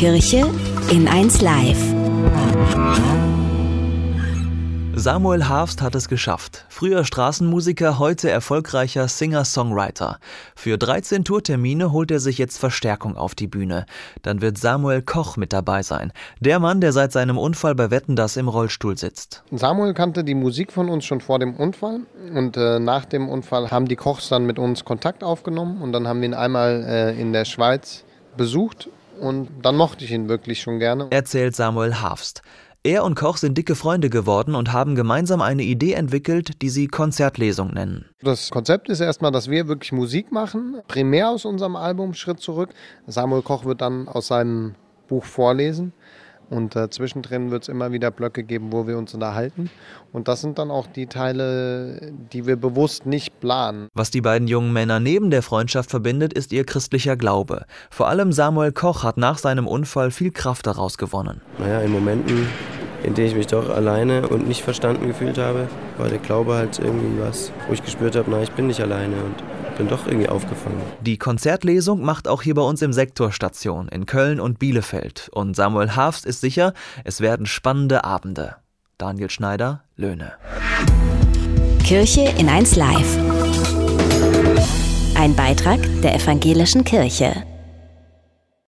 Kirche in 1 Live. Samuel Harfst hat es geschafft. Früher Straßenmusiker, heute erfolgreicher Singer-Songwriter. Für 13 Tourtermine holt er sich jetzt Verstärkung auf die Bühne. Dann wird Samuel Koch mit dabei sein. Der Mann, der seit seinem Unfall bei Wetten, dass im Rollstuhl sitzt. Samuel kannte die Musik von uns schon vor dem Unfall. Und nach dem Unfall haben die Kochs dann mit uns Kontakt aufgenommen. Und dann haben wir ihn einmal in der Schweiz besucht. Und dann mochte ich ihn wirklich schon gerne. Erzählt Samuel Harfst. Er und Koch sind dicke Freunde geworden und haben gemeinsam eine Idee entwickelt, die sie Konzertlesung nennen. Das Konzept ist erstmal, dass wir wirklich Musik machen, primär aus unserem Album Schritt zurück. Samuel Koch wird dann aus seinem Buch vorlesen und zwischendrin wird es immer wieder Blöcke geben, wo wir uns unterhalten. Und das sind dann auch die Teile, die wir bewusst nicht planen. Was die beiden jungen Männer neben der Freundschaft verbindet, ist ihr christlicher Glaube. Vor allem Samuel Koch hat nach seinem Unfall viel Kraft daraus gewonnen. In Momenten, in denen ich mich doch alleine und nicht verstanden gefühlt habe, war der Glaube halt irgendwie was, wo ich gespürt habe, ich bin nicht alleine und bin doch irgendwie aufgefangen. Die Konzertlesung macht auch hier bei uns im Sektor Station in Köln und Bielefeld. Und Samuel Harfst ist sicher, es werden spannende Abende. Daniel Schneider, Löhne. Kirche in 1 Live. Ein Beitrag der Evangelischen Kirche.